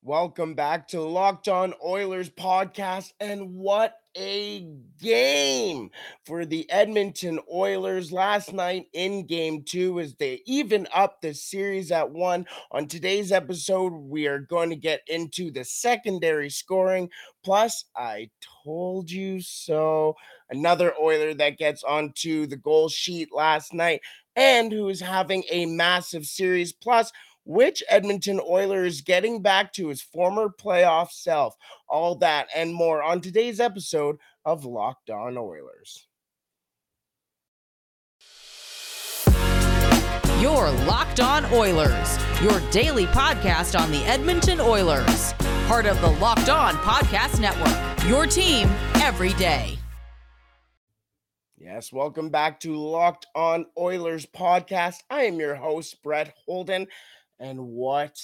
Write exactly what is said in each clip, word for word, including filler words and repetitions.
Welcome back to Locked On Oilers podcast. And what a game for the Edmonton Oilers last night in game two as they even up the series at one. On today's episode, we are going to get into the secondary scoring. Plus, I told you so. Another Oiler that gets onto the goal sheet last night and who is having a massive series. Plus, which Edmonton Oiler is getting back to his former playoff self? All that and more on today's episode of Locked On Oilers. You're Locked On Oilers, your daily podcast on the Edmonton Oilers. Part of the Locked On Podcast Network, your team every day. Yes, welcome back to Locked On Oilers podcast. I am your host, Brett Holden. And what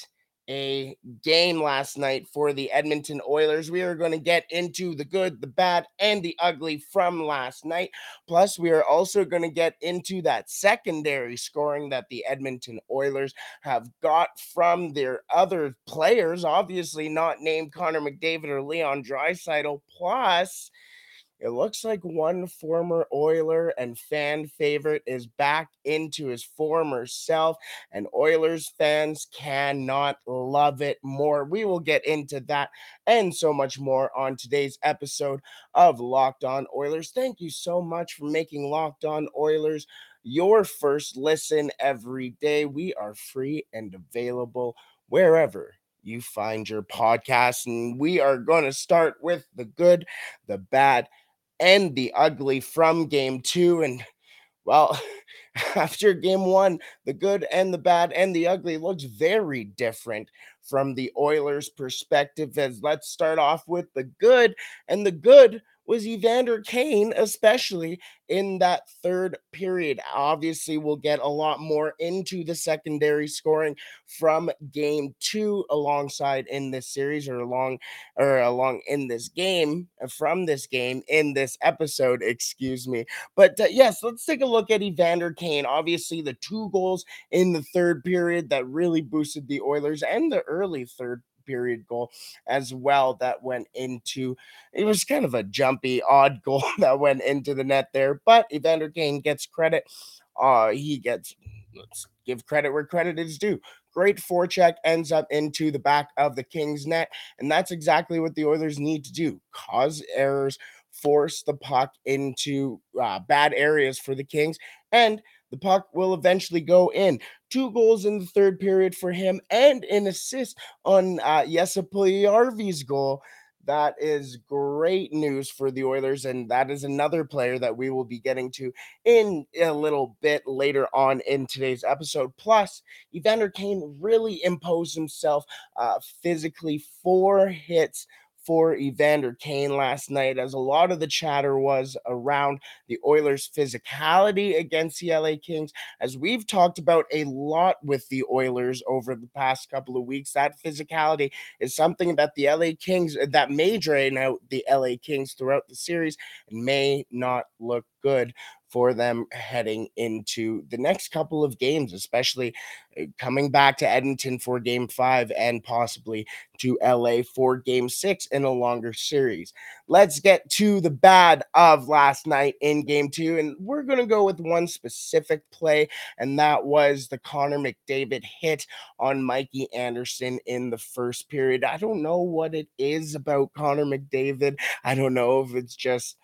a game last night for the Edmonton Oilers. We are going to get into the good, the bad, and the ugly from last night. Plus, we are also going to get into that secondary scoring that the Edmonton Oilers have got from their other players, obviously not named Connor McDavid or Leon Draisaitl. Plus, it looks like one former Oiler and fan favorite is back into his former self, and Oilers fans cannot love it more. We will get into that and so much more on today's episode of Locked On Oilers. Thank you so much for making Locked On Oilers your first listen every day. We are free and available wherever you find your podcast, and we are going to start with the good, the bad, and the ugly from game two. And well, after game one, the good and the bad and the ugly looks very different from the Oilers' perspective. As let's start off with the good, and the good was Evander Kane, especially in that third period. Obviously, we'll get a lot more into the secondary scoring from game two alongside in this series or along or along in this game from this game in this episode, excuse me. But uh, yes, let's take a look at Evander Kane. Obviously, the two goals in the third period that really boosted the Oilers and the early third period goal as well that went into it was kind of a jumpy odd goal that went into the net there, but Evander Kane gets credit. Uh he gets let's give credit where credit is due. Great forecheck ends up into the back of the Kings net, and that's exactly what the Oilers need to do. Cause errors, force the puck into uh, bad areas for the Kings, and the puck will eventually go in. Two goals in the third period for him and an assist on uh, Jesse Puljujarvi's goal. That is great news for the Oilers, and that is another player that we will be getting to in a little bit later on in today's episode. Plus, Evander Kane really imposed himself uh, physically. Four hits for Evander Kane last night, as a lot of the chatter was around the Oilers' physicality against the L A Kings. As we've talked about a lot with the Oilers over the past couple of weeks, that physicality is something that the L A Kings, that may drain out the L A Kings throughout the series and may not look good for them heading into the next couple of games, especially coming back to Edmonton for game five and possibly to L A for game six in a longer series. Let's get to the bad of last night in game two, and we're going to go with one specific play, and that was the Connor McDavid hit on Mikey Anderson in the first period. I don't know what it is about Connor McDavid. I don't know if it's just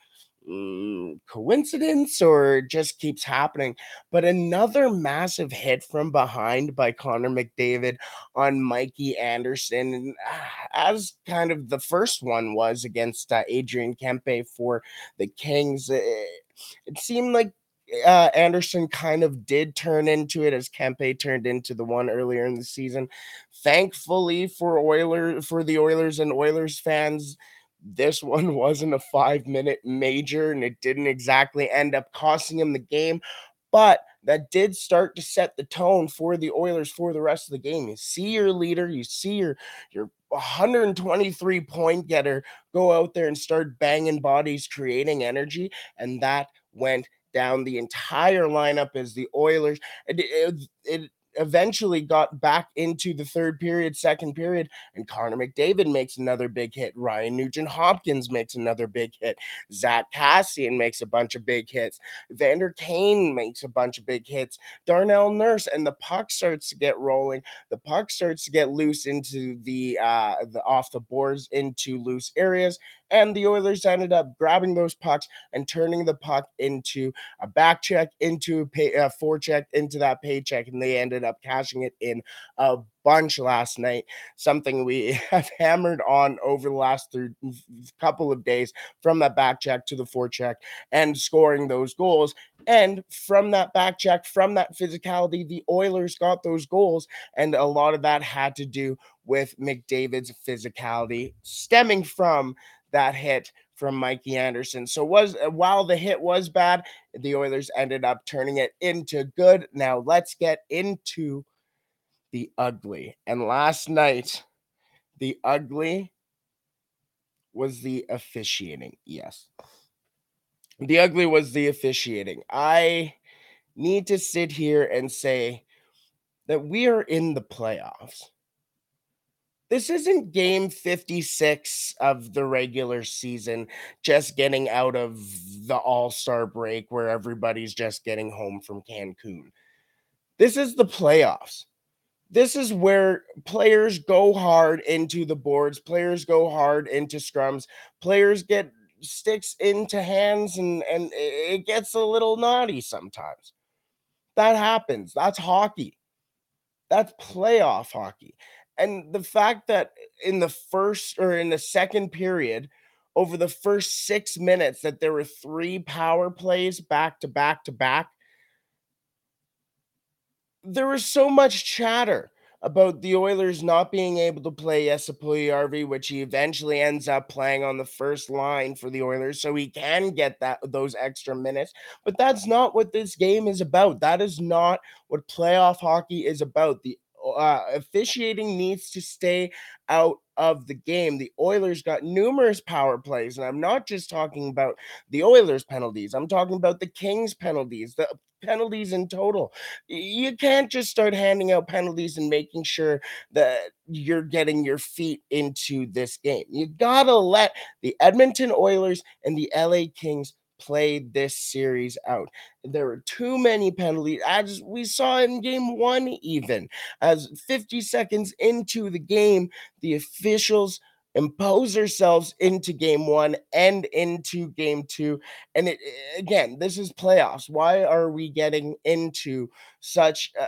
Mm, coincidence or just keeps happening, but another massive hit from behind by Connor McDavid on Mikey Anderson, and, uh, as kind of the first one was against uh, Adrian Kempe for the Kings. It, it seemed like uh, Anderson kind of did turn into it as Kempe turned into the one earlier in the season. Thankfully for Oilers, for the Oilers and Oilers fans, this one wasn't a five minute major, and it didn't exactly end up costing him the game, but that did start to set the tone for the Oilers for the rest of the game. You see your leader, you see your your one hundred twenty-three point getter go out there and start banging bodies, creating energy, and that went down the entire lineup as the Oilers. It, it, it eventually got back into the third period, second period, and Connor McDavid makes another big hit. Ryan Nugent-Hopkins makes another big hit. Zach Kassian makes a bunch of big hits. Vander Kane makes a bunch of big hits. Darnell Nurse, and the puck starts to get rolling. The puck starts to get loose into the uh, the off the boards into loose areas, and the Oilers ended up grabbing those pucks and turning the puck into a back check, into a pay, uh, forecheck, into that paycheck, and they ended up cashing it in a bunch last night, something we have hammered on over the last th- couple of days, from that back check to the forecheck and scoring those goals. And from that back check, from that physicality, the Oilers got those goals, and a lot of that had to do with McDavid's physicality stemming from that hit from Mikey Anderson. So was while the hit was bad, the Oilers ended up turning it into good. Now let's get into the ugly. And last night, the ugly was the officiating. Yes. The ugly was the officiating. I need to sit here and say that we are in the playoffs. This isn't game fifty-six of the regular season, just getting out of the All-Star break where everybody's just getting home from Cancun. This is the playoffs. This is where players go hard into the boards, players go hard into scrums, players get sticks into hands, and, and it gets a little naughty sometimes. That happens. That's hockey. That's playoff hockey. And the fact that in the first or in the second period, over the first six minutes, that there were three power plays back to back to back, there was so much chatter about the Oilers not being able to play Jesse Puljujarvi, which he eventually ends up playing on the first line for the Oilers, so he can get that those extra minutes. But that's not what this game is about. That is not what playoff hockey is about. The uh, officiating needs to stay out of the game. The Oilers got numerous power plays, and I'm not just talking about the Oilers penalties. I'm talking about the Kings penalties, the penalties in total. You can't just start handing out penalties and making sure that you're getting your feet into this game. You gotta let the Edmonton Oilers and the L A Kings play this series out. There were too many penalties, as we saw in game one, even as fifty seconds into the game, the officials impose themselves into game one and into game two. And it, again, this is playoffs. Why are we getting into such uh,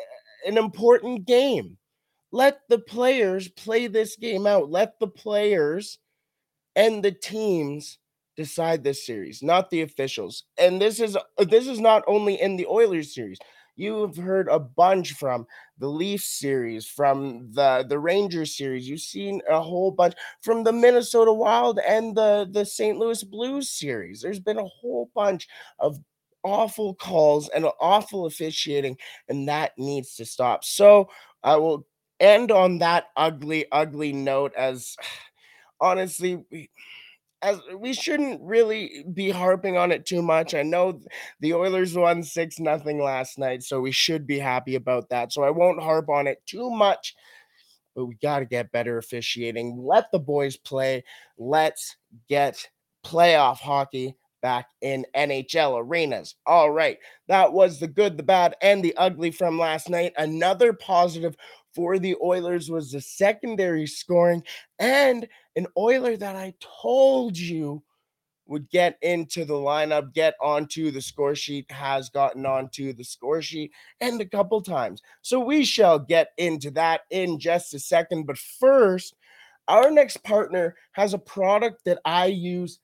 an important game? Let the players play this game out. Let the players and the teams decide this series, not the officials. And this is this is not only in the Oilers series. You've heard a bunch from the Leafs series, from the, the Rangers series. You've seen a whole bunch from the Minnesota Wild and the, the Saint Louis Blues series. There's been a whole bunch of awful calls and awful officiating, and that needs to stop. So I will end on that ugly, ugly note, as honestly, we, as we shouldn't really be harping on it too much. I know the Oilers won six nothing last night, so we should be happy about that. So I won't harp on it too much, but we got to get better officiating. Let the boys play. Let's get playoff hockey back in N H L arenas. All right, that was the good, the bad, and the ugly from last night. Another positive for the Oilers was the secondary scoring, and an Oiler that I told you would get into the lineup, get onto the score sheet, has gotten onto the score sheet, and a couple times. So we shall get into that in just a second. But first, our next partner has a product that I use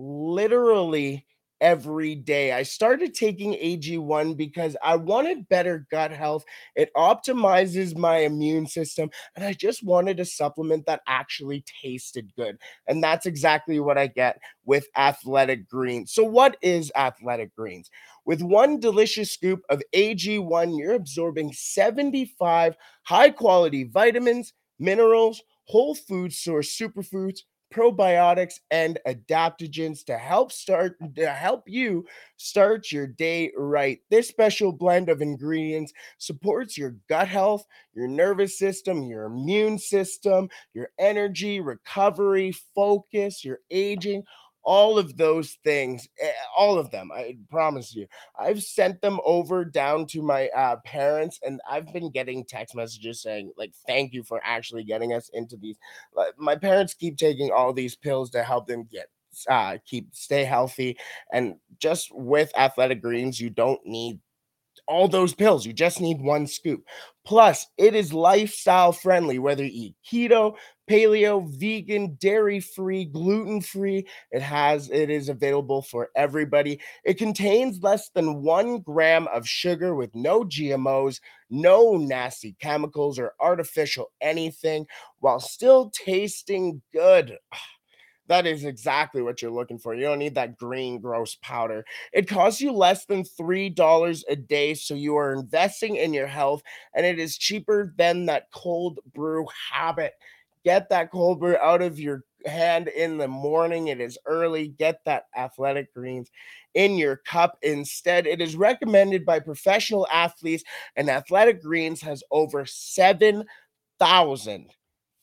literally every day. I started taking A G one because I wanted better gut health. It optimizes my immune system, and I just wanted a supplement that actually tasted good. And that's exactly what I get with Athletic Greens. So what is Athletic Greens? With one delicious scoop of A G one, you're absorbing seventy-five high-quality vitamins, minerals, whole food source superfoods, probiotics, and adaptogens to help start to help you start your day right. This special blend of ingredients supports your gut health, your nervous system, your immune system, your energy, recovery, focus, your aging, all of those things, eh, all of them. I promise you. I've sent them over down to my uh, parents, and I've been getting text messages saying, like, thank you for actually getting us into these. Like, my parents keep taking all these pills to help them get uh keep stay healthy, and just with Athletic Greens you don't need all those pills. You just need one scoop. Plus, it is lifestyle friendly, whether you eat keto, paleo, vegan, dairy free, gluten free. It has, it is available for everybody. It contains less than one gram of sugar with no G M Os, no nasty chemicals or artificial anything, while still tasting good. That is exactly what you're looking for. You don't need that green, gross powder. It costs you less than three dollars a day, so you are investing in your health, and it is cheaper than that cold brew habit. Get that cold brew out of your hand in the morning. It is early. Get that Athletic Greens in your cup instead. It is recommended by professional athletes, and Athletic Greens has over seven thousand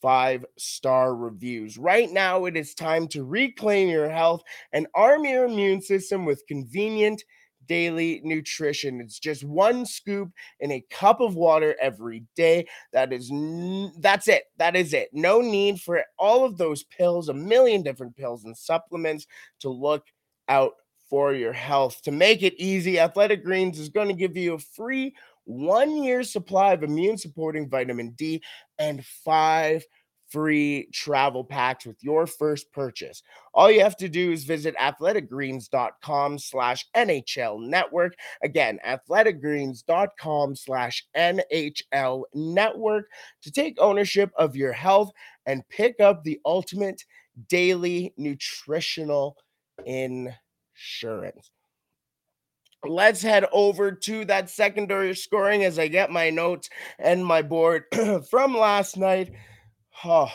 five-star reviews. Right now, it is time to reclaim your health and arm your immune system with convenient daily nutrition. It's just one scoop in a cup of water every day. That is n- that's it. That is it. No need for all of those pills, a million different pills and supplements to look out for your health. To make it easy, Athletic Greens is going to give you a free one year supply of immune supporting vitamin D and five free travel packs with your first purchase. All you have to do is visit athleticgreens.com slash NHL network. Again, athleticgreens.com slash NHL network to take ownership of your health and pick up the ultimate daily nutritional insurance. Let's head over to that secondary scoring as I get my notes and my board from last night. Oh,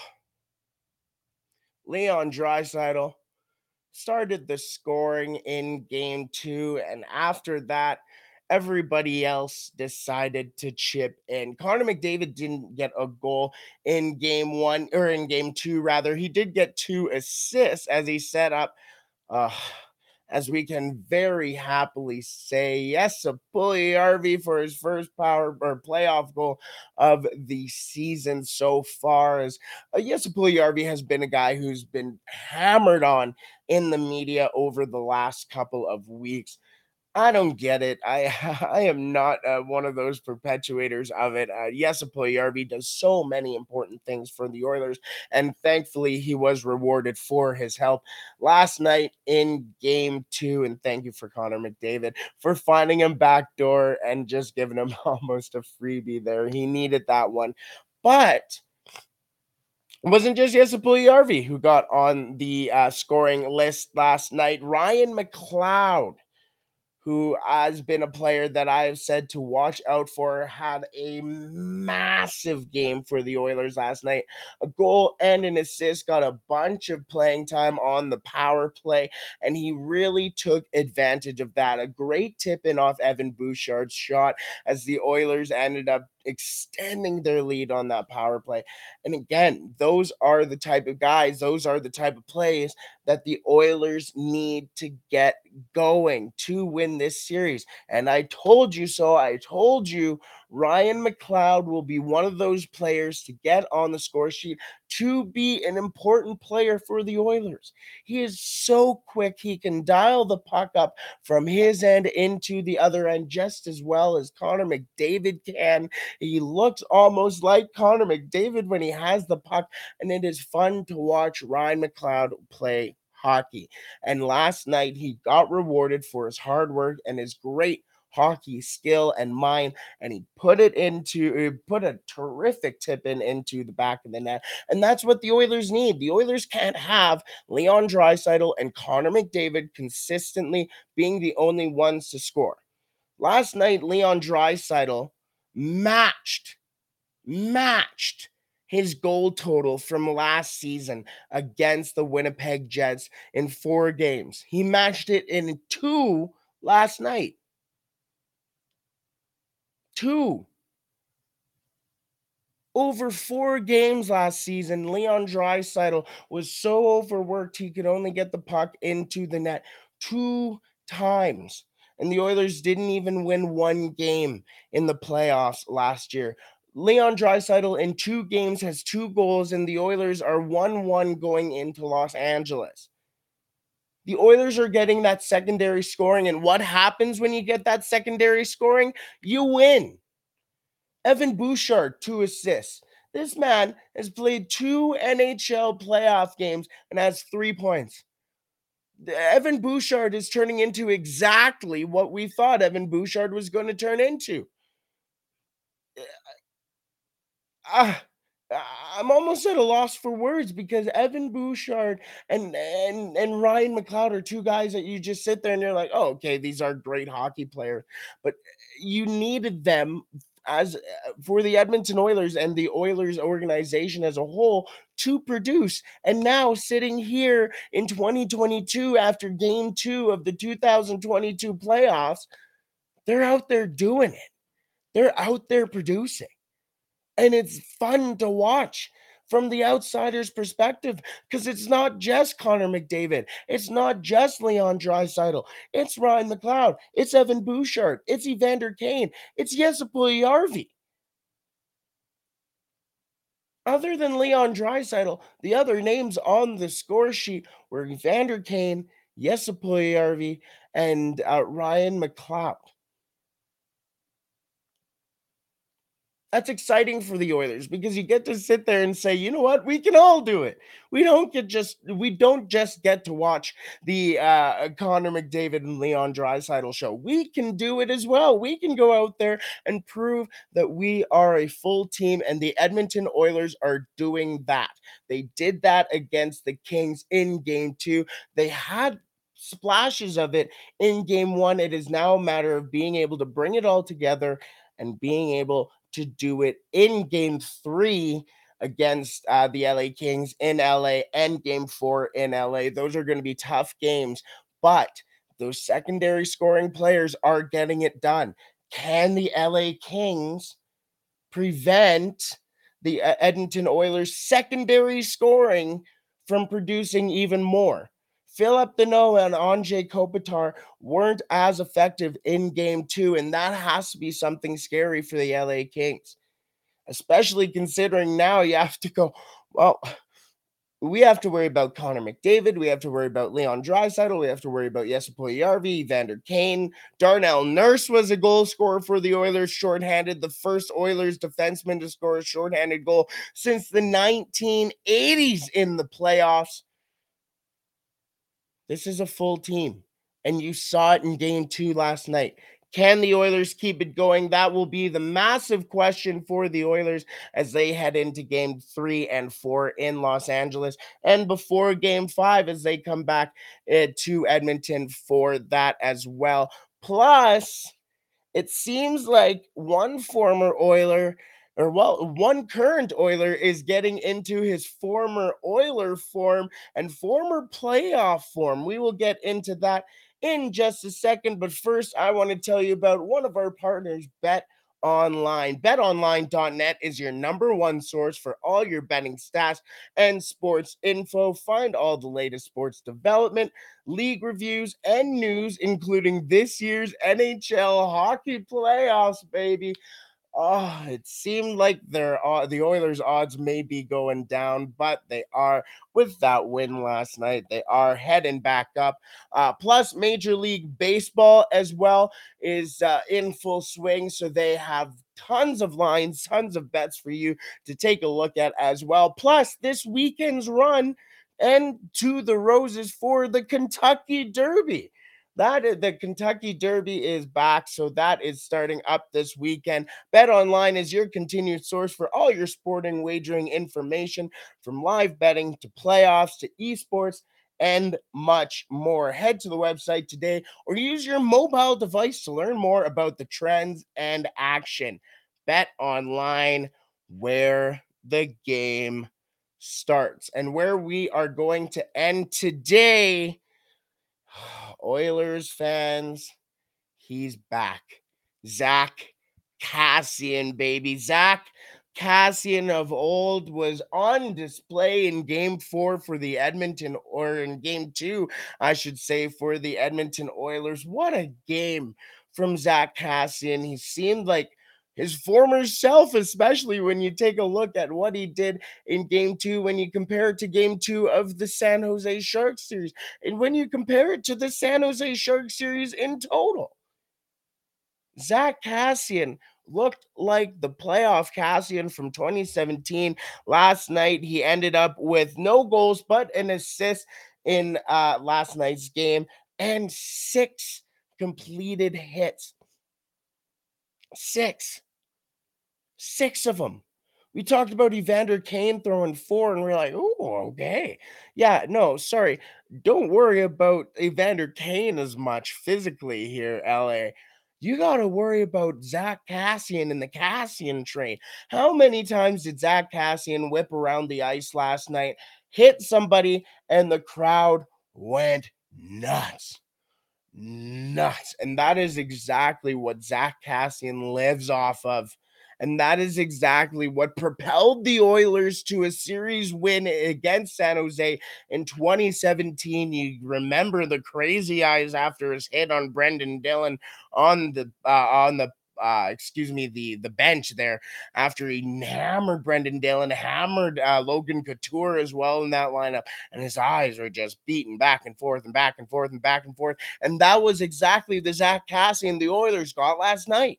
Leon Draisaitl started the scoring in game two, and after that, everybody else decided to chip in. Connor McDavid didn't get a goal in game one, or in game two, rather. He did get two assists as he set up. Uh, as we can very happily say, yes, a Puljujarvi for his first power or playoff goal of the season so far. As uh, yes, Puljujarvi has been a guy who's been hammered on in the media over the last couple of weeks. I don't get it. I I am not uh, one of those perpetuators of it. Uh, yes, Puljujarvi does so many important things for the Oilers, and thankfully he was rewarded for his help last night in Game Two. And thank you for Connor McDavid for finding him backdoor and just giving him almost a freebie there. He needed that one, but it wasn't just Jesse Puljujarvi who got on the uh, scoring list last night. Ryan McLeod, who has been a player that I've said to watch out for, had a massive game for the Oilers last night. A goal and an assist, got a bunch of playing time on the power play, and he really took advantage of that. A great tip-in off Evan Bouchard's shot as the Oilers ended up extending their lead on that power play. And again, those are the type of guys, those are the type of plays that the Oilers need to get going to win this series. And I told you so. I told you Ryan McLeod will be one of those players to get on the score sheet, to be an important player for the Oilers. He is so quick. He can dial the puck up from his end into the other end just as well as Connor McDavid can. He looks almost like Connor McDavid when he has the puck, and it is fun to watch Ryan McLeod play hockey. And last night he got rewarded for his hard work and his great hockey skill and mind, and he put it into put a terrific tip in into the back of the net. And that's what the Oilers need. The Oilers can't have Leon Draisaitl and Connor McDavid consistently being the only ones to score. Last night Leon Draisaitl matched matched his goal total from last season against the Winnipeg Jets in four games. He matched it in two last night. Two. Over four games last season, Leon Draisaitl was so overworked he could only get the puck into the net two times. And the Oilers didn't even win one game in the playoffs last year. Leon Draisaitl in two games has two goals, and the Oilers are one one going into Los Angeles. The Oilers are getting that secondary scoring, and what happens when you get that secondary scoring? You win. Evan Bouchard, two assists. This man has played two N H L playoff games and has three points. Evan Bouchard is turning into exactly what we thought Evan Bouchard was going to turn into. Uh, I'm almost at a loss for words because Evan Bouchard and, and, and Ryan McLeod are two guys that you just sit there and you're like, oh, okay, these are great hockey players. But you needed them as for the Edmonton Oilers and the Oilers organization as a whole to produce. And now sitting here in twenty twenty-two after game two of the two thousand twenty-two playoffs, they're out there doing it. They're out there producing. And it's fun to watch from the outsider's perspective because it's not just Connor McDavid. It's not just Leon Draisaitl. It's Ryan McLeod. It's Evan Bouchard. It's Evander Kane. It's Jesse Puljujarvi. Other than Leon Draisaitl, the other names on the score sheet were Evander Kane, Jesse Puljujarvi, and uh, Ryan McLeod. That's exciting for the Oilers because you get to sit there and say, you know what, we can all do it. We don't get just we don't just get to watch the uh, Connor McDavid and Leon Draisaitl show. We can do it as well. We can go out there and prove that we are a full team, and the Edmonton Oilers are doing that. They did that against the Kings in game two. They had splashes of it in game one. It is now a matter of being able to bring it all together and being able to do it in game three against uh, the L A Kings in L A and game four in L A. Those are going to be tough games, but those secondary scoring players are getting it done. Can the L A Kings prevent the uh, Edmonton Oilers secondary scoring from producing even more? Philip Deneau and Anze Kopitar weren't as effective in game two, and that has to be something scary for the L A Kings, especially considering now you have to go, well, we have to worry about Connor McDavid, we have to worry about Leon Draisaitl, we have to worry about Jesse Puljujarvi, Evander Kane. Darnell Nurse was a goal scorer for the Oilers, shorthanded, the first Oilers defenseman to score a shorthanded goal since the nineteen eighties in the playoffs. This is a full team, and you saw it in game two last night. Can the Oilers keep it going? That will be the massive question for the Oilers as they head into game three and four in Los Angeles, and before game five as they come back uh, to Edmonton for that as well. Plus, it seems like one former Oiler or well, one current Oiler is getting into his former Oiler form and former playoff form. We will get into that in just a second, but first I want to tell you about one of our partners, Bet Online. bet online dot net is your number one source for all your betting stats and sports info. Find all the latest sports development, league reviews, and news, including this year's N H L hockey playoffs, baby. Oh, it seemed like their uh, the Oilers' odds may be going down, but they are with that win last night. They are heading back up. Uh, plus, Major League Baseball as well is uh, in full swing, so they have tons of lines, tons of bets for you to take a look at as well. Plus, this weekend's run and to the Roses for the Kentucky Derby. That is, the Kentucky Derby is back, so that is starting up this weekend. BetOnline is your continued source for all your sporting wagering information, from live betting to playoffs to esports and much more. Head to the website today or use your mobile device to learn more about the trends and action. BetOnline, where the game starts. And where we are going to end today, Oilers fans, he's back. Zack Kassian, baby. Zack Kassian of old was on display in game four for the Edmonton, or in game two, I should say, for the Edmonton Oilers. What a game from Zack Kassian. He seemed like his former self, especially when you take a look at what he did in game two, when you compare it to game two of the San Jose Sharks series, and when you compare it to the San Jose Sharks series in total. Zack Kassian looked like the playoff Kassian from twenty seventeen. Last night, he ended up with no goals, but an assist in uh, last night's game and six completed hits. Six. Six of them. We talked about Evander Kane throwing four, and we're like, oh, okay. Yeah, no, sorry. Don't worry about Evander Kane as much physically here, L A. You got to worry about Zack Kassian and the Kassian train. How many times did Zack Kassian whip around the ice last night, hit somebody, and the crowd went nuts? Nuts. And that is exactly what Zack Kassian lives off of. And that is exactly what propelled the Oilers to a series win against San Jose in twenty seventeen. You remember the crazy eyes after his hit on Brendan Dillon on the uh, on the uh, excuse me the the bench there, after he hammered Brendan Dillon, hammered uh, Logan Couture as well in that lineup, and his eyes were just beating back and forth and back and forth and back and forth. And that was exactly the Zack Kassian the Oilers got last night.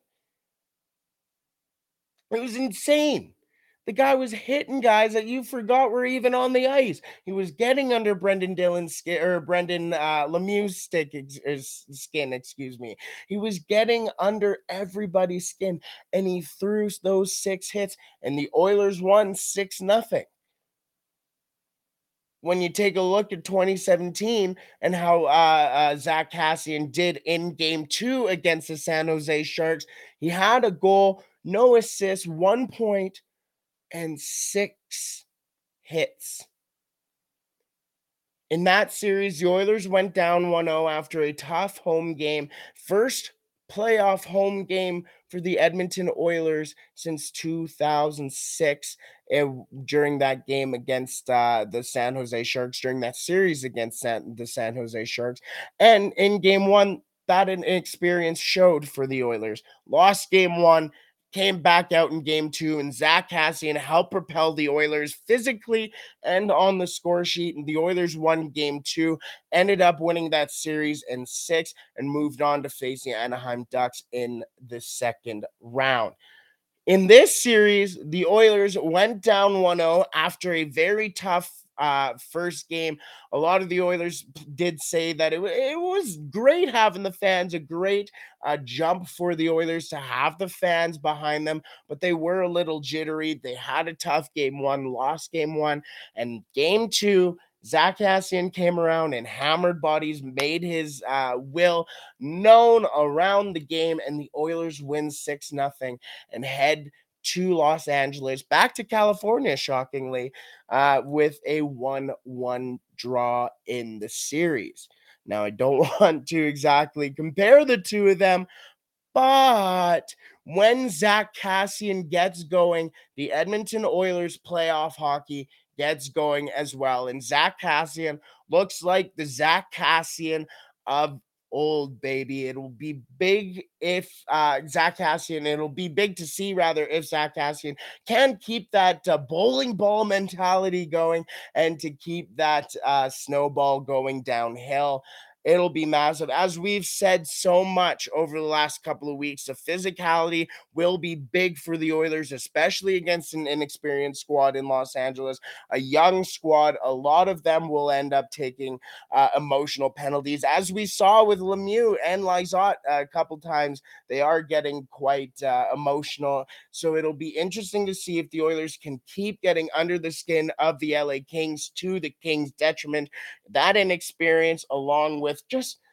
It was insane. The guy was hitting guys that you forgot were even on the ice. He was getting under Brendan Dillon's skin, or Brendan uh, Lemieux's stick, ex- skin, excuse me. He was getting under everybody's skin, and he threw those six hits, and the Oilers won six nothing. When you take a look at twenty seventeen and how uh, uh, Zack Kassian did in game two against the San Jose Sharks, he had a goal, no assists, one point, and six hits. In that series, the Oilers went down one oh after a tough home game. First playoff home game for the Edmonton Oilers since two thousand six. And during that game against uh, the San Jose Sharks, during that series against San, the San Jose Sharks. And in game one, that an experience showed for the Oilers. Lost game one, came back out in game two, and Zack Kassian helped propel the Oilers physically and on the score sheet. And the Oilers won game two, ended up winning that series in six, and moved on to face the Anaheim Ducks in the second round. In this series, the Oilers went down one oh after a very tough uh, first game. A lot of the Oilers did say that it, it was great having the fans, a great uh, jump for the Oilers to have the fans behind them, but they were a little jittery. They had a tough game one, lost game one, and game two, Zack Kassian came around and hammered bodies, made his uh, will known around the game, and the Oilers win six nothing and head to Los Angeles, back to California, shockingly, uh, with a one one draw in the series. Now, I don't want to exactly compare the two of them, but when Zack Kassian gets going, the Edmonton Oilers playoff hockey gets going as well. And Zack Kassian looks like the Zack Kassian of old, baby. It'll be big if uh, Zack Kassian, it'll be big to see, rather, if Zack Kassian can keep that uh, bowling ball mentality going and to keep that uh, snowball going downhill. It'll be massive. As we've said so much over the last couple of weeks, the physicality will be big for the Oilers, especially against an inexperienced squad in Los Angeles, a young squad. A lot of them will end up taking uh, emotional penalties, as we saw with Lemieux and Lizotte a couple times. They are getting quite uh, emotional, so it'll be interesting to see if the Oilers can keep getting under the skin of the L A Kings to the Kings' detriment. That inexperience, along with just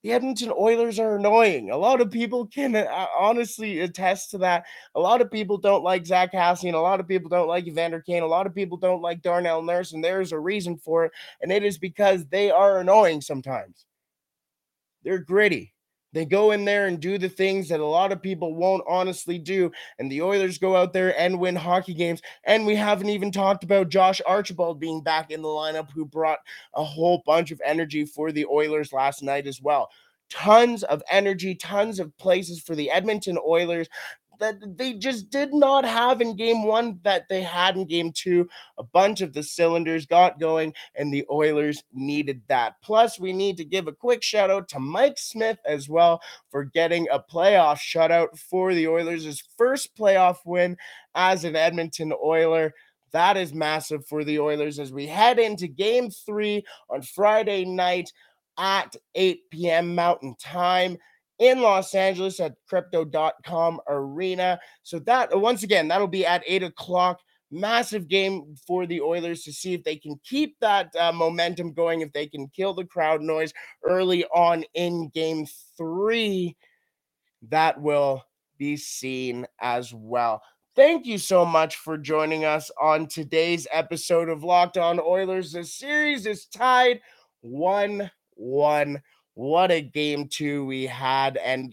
the Edmonton Oilers are annoying. A lot of people can uh, honestly attest to that. A lot of people don't like Zach Cassian. A lot of people don't like Evander Kane. A lot of people don't like Darnell Nurse, and there's a reason for it, and it is because they are annoying sometimes. They're gritty. They go in there and do the things that a lot of people won't honestly do. And the Oilers go out there and win hockey games. And we haven't even talked about Josh Archibald being back in the lineup, who brought a whole bunch of energy for the Oilers last night as well. Tons of energy, tons of places for the Edmonton Oilers that they just did not have in game one that they had in game two. A bunch of the cylinders got going, and the Oilers needed that. Plus, we need to give a quick shout out to Mike Smith as well for getting a playoff shutout for the Oilers, his first playoff win as an Edmonton Oiler. That is massive for the Oilers as we head into game three on Friday night at eight p.m. Mountain Time in Los Angeles at crypto dot com Arena. So that, once again, that'll be at eight o'clock. Massive game for the Oilers to see if they can keep that uh, momentum going, if they can kill the crowd noise early on in game three. That will be seen as well. Thank you so much for joining us on today's episode of Locked On Oilers. The series is tied one one. What a game two we had, and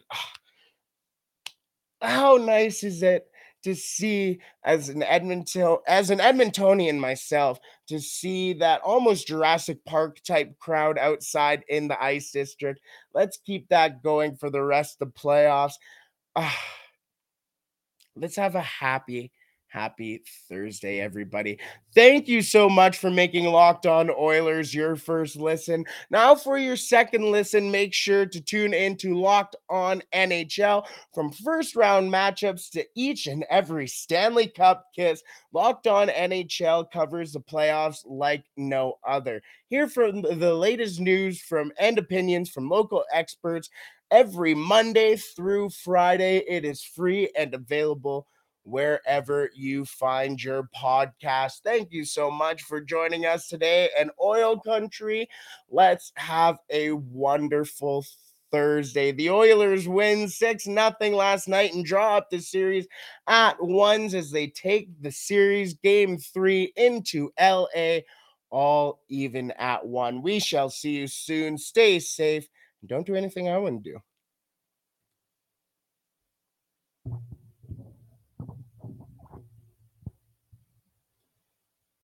uh, how nice is it to see, as an Edmonton, as an Edmontonian myself, to see that almost Jurassic Park type crowd outside in the Ice District. Let's keep that going for the rest of the playoffs. Uh, let's have a happy Happy Thursday, everybody. Thank you so much for making Locked On Oilers your first listen. Now for your second listen, make sure to tune in to Locked On N H L. From first round matchups to each and every Stanley Cup kiss, Locked On N H L covers the playoffs like no other. Hear from the latest news from and opinions from local experts every Monday through Friday. It is free and available wherever you find your podcast. Thank you so much for joining us today in Oil Country. Let's have a wonderful Thursday. The Oilers win six nothing last night and draw up the series at ones as they take the series game three into L A, all even at one. We shall see you soon. Stay safe. Don't do anything I wouldn't do.